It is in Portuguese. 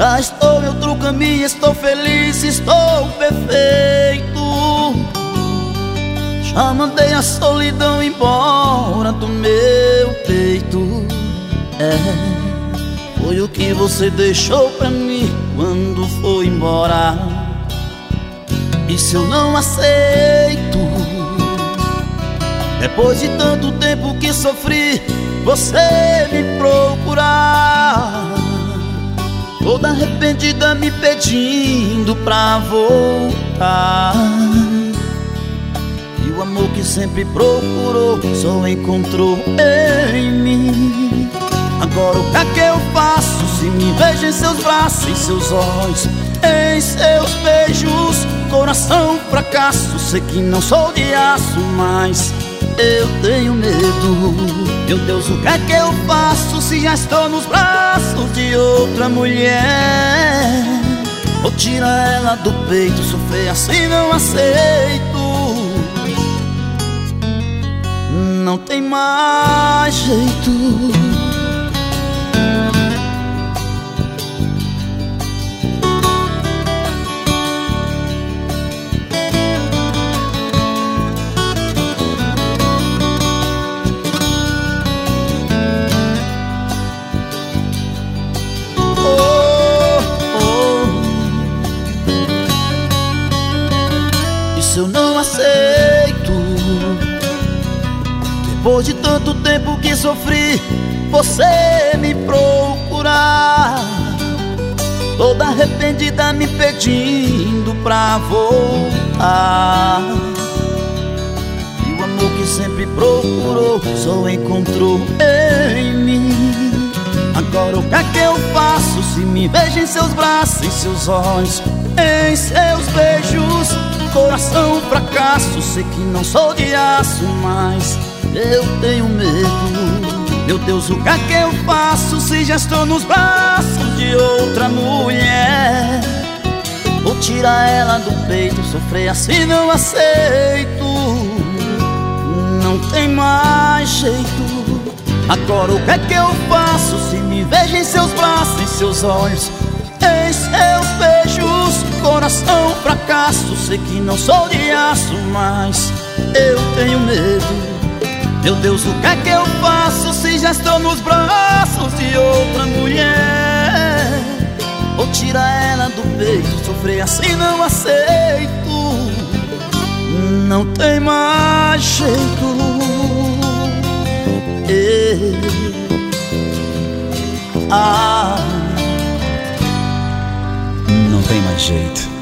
Já estou em outro caminho, estou feliz, estou perfeito. Já mandei a solidão embora do meu peito. Foi o que você deixou pra mim quando foi embora. E se eu não aceito, depois de tanto tempo que sofri, você me procurar, toda arrependida me pedindo pra voltar. E o amor que sempre procurou só encontrou em mim. Agora o que é que eu faço? Se me vejo em seus braços, em seus olhos, em seus beijos, coração fracasso. Sei que não sou de aço, mas eu tenho medo. Meu Deus, o que é que eu faço se já estou nos braços de outra mulher? Vou tirar ela do peito, sofrer assim não aceito. Não tem mais jeito. Se eu não aceito, depois de tanto tempo que sofri, você me procurar, toda arrependida me pedindo pra voltar. E o amor que sempre procurou só encontrou em mim. Agora o que é que eu faço? Se me vejo em seus braços, em seus olhos, em seus beijos, coração fracasso. Sei que não sou de aço, mas eu tenho medo. Meu Deus, o que é que eu faço se já estou nos braços de outra mulher? Vou tirar ela do peito, sofrer assim não aceito. Não tem mais jeito. Agora o que é que eu faço? Se me vejo em seus braços, em seus olhos, em seus beijos, coração fracasso. Sei que não sou de aço, mas eu tenho medo. Meu Deus, o que é que eu faço se já estou nos braços de outra mulher? Vou tirar ela do peito, sofrer assim não aceito. Não tem mais jeito. Não tem mais jeito.